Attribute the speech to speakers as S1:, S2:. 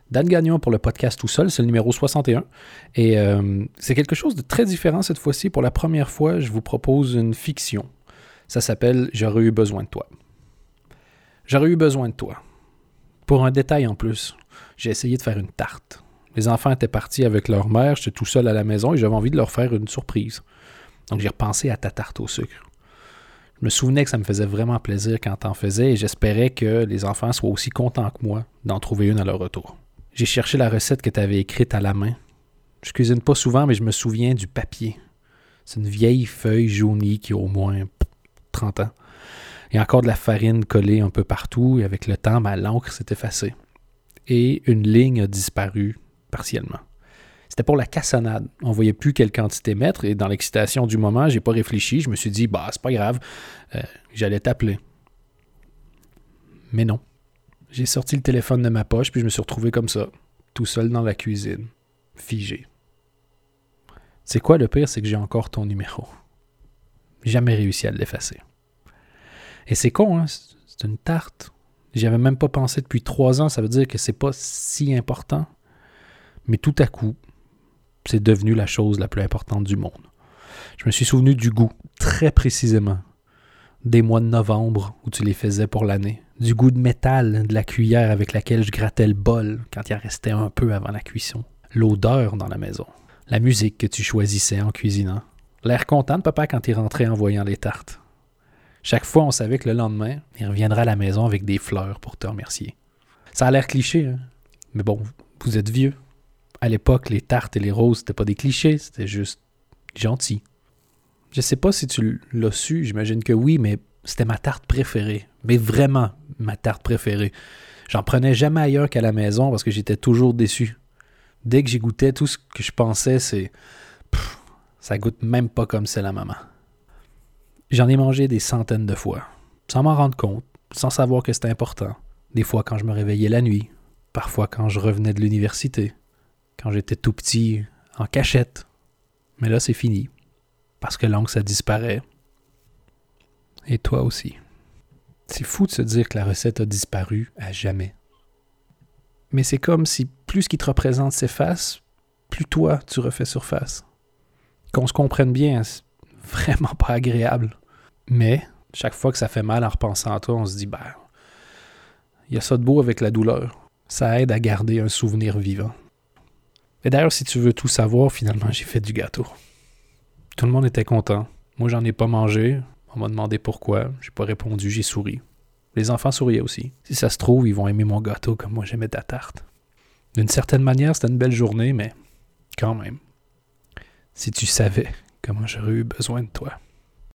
S1: Dan Gagnon pour le podcast Tout seul, c'est le numéro 61. Et c'est quelque chose de très différent cette fois-ci. Pour la première fois, je vous propose une fiction. Ça s'appelle « J'aurais eu besoin de toi ». J'aurais eu besoin de toi. Pour un détail en plus, j'ai essayé de faire une tarte. Les enfants étaient partis avec leur mère, j'étais tout seul à la maison et j'avais envie de leur faire une surprise. Donc j'ai repensé à ta tarte au sucre. Je me souvenais que ça me faisait vraiment plaisir quand t'en faisais et j'espérais que les enfants soient aussi contents que moi d'en trouver une à leur retour. J'ai cherché la recette que tu avais écrite à la main. Je cuisine pas souvent, mais je me souviens du papier. C'est une vieille feuille jaunie qui a au moins 30 ans. Il y a encore de la farine collée un peu partout et avec le temps, l'encre s'est effacée. Et une ligne a disparu partiellement. C'était pour la cassonade. On ne voyait plus quelle quantité mettre et dans l'excitation du moment, j'ai pas réfléchi. Je me suis dit, c'est pas grave, j'allais t'appeler. Mais non. J'ai sorti le téléphone de ma poche puis je me suis retrouvé comme ça, tout seul dans la cuisine, figé. C'est quoi le pire, c'est que j'ai encore ton numéro. Jamais réussi à l'effacer. Et c'est con, hein? C'est une tarte. J'y avais même pas pensé depuis 3 ans, ça veut dire que c'est pas si important. Mais tout à coup, c'est devenu la chose la plus importante du monde. Je me suis souvenu du goût, très précisément, des mois de novembre où tu les faisais pour l'année. Du goût de métal de la cuillère avec laquelle je grattais le bol quand il en restait un peu avant la cuisson. L'odeur dans la maison. La musique que tu choisissais en cuisinant. L'air content de papa quand il rentrait en voyant les tartes. Chaque fois, on savait que le lendemain, il reviendra à la maison avec des fleurs pour te remercier. Ça a l'air cliché, hein? Mais bon, vous êtes vieux. À l'époque, les tartes et les roses, c'était pas des clichés, c'était juste gentil. Je sais pas si tu l'as su, j'imagine que oui, mais c'était ma tarte préférée. Mais vraiment ma tarte préférée. J'en prenais jamais ailleurs qu'à la maison parce que j'étais toujours déçu. Dès que j'y goûtais, tout ce que je pensais, c'est... ça goûte même pas comme celle à maman. J'en ai mangé des centaines de fois, sans m'en rendre compte, sans savoir que c'était important. Des fois quand je me réveillais la nuit, parfois quand je revenais de l'université, quand j'étais tout petit, en cachette. Mais là, c'est fini, parce que l'oncle, ça disparaît. Et toi aussi. C'est fou de se dire que la recette a disparu à jamais. Mais c'est comme si plus ce qui te représente s'efface, plus toi, tu refais surface. Qu'on se comprenne bien, c'est vraiment pas agréable. Mais, chaque fois que ça fait mal en repensant à toi, on se dit, il y a ça de beau avec la douleur. Ça aide à garder un souvenir vivant. Et d'ailleurs, si tu veux tout savoir, finalement, j'ai fait du gâteau. Tout le monde était content. Moi, j'en ai pas mangé. On m'a demandé pourquoi. J'ai pas répondu, j'ai souri. Les enfants souriaient aussi. Si ça se trouve, ils vont aimer mon gâteau comme moi j'aimais ta tarte. D'une certaine manière, c'était une belle journée, mais quand même. Si tu savais comment j'aurais eu besoin de toi.